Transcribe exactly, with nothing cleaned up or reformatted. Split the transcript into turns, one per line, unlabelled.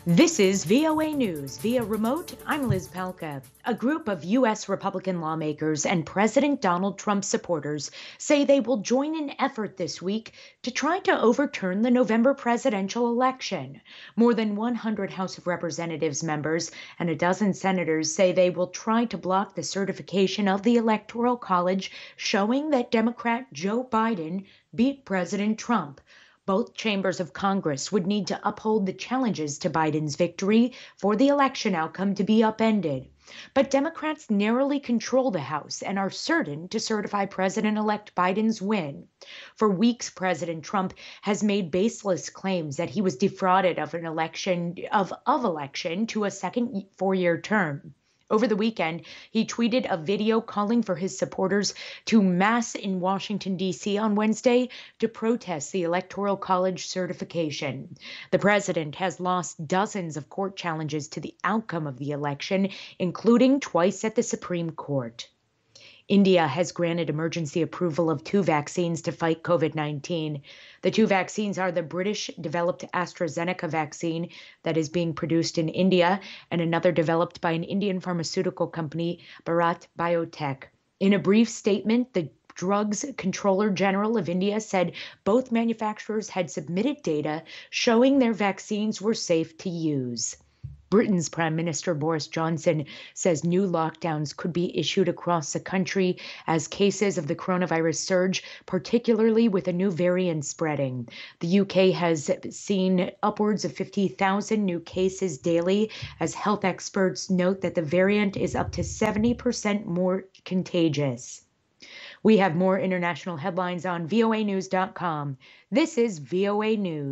This is V O A News. Via remote, I'm Liz Pelka. A group of U S Republican lawmakers and President Donald Trump supporters say they will join an effort this week to try to overturn the November presidential election. More than one hundred House of Representatives members and a dozen senators say they will try to block the certification of the Electoral College showing that Democrat Joe Biden beat President Trump. Both chambers of Congress would need to uphold the challenges to Biden's victory for the election outcome to be upended. But Democrats narrowly control the House and are certain to certify President-elect Biden's win. For weeks, President Trump has made baseless claims that he was defrauded of an election of, of election to a second four-year term. Over the weekend, he tweeted a video calling for his supporters to mass in Washington, D C on Wednesday to protest the Electoral College certification. The president has lost dozens of court challenges to the outcome of the election, including twice at the Supreme Court. India has granted emergency approval of two vaccines to fight COVID nineteen. The two vaccines are the British-developed AstraZeneca vaccine that is being produced in India and another developed by an Indian pharmaceutical company, Bharat Biotech. In a brief statement, the Drugs Controller General of India said both manufacturers had submitted data showing their vaccines were safe to use. Britain's Prime Minister Boris Johnson says new lockdowns could be issued across the country as cases of the coronavirus surge, particularly with a new variant spreading. The U K has seen upwards of fifty thousand new cases daily, as health experts note that the variant is up to seventy percent more contagious. We have more international headlines on V O A news dot com. This is V O A News.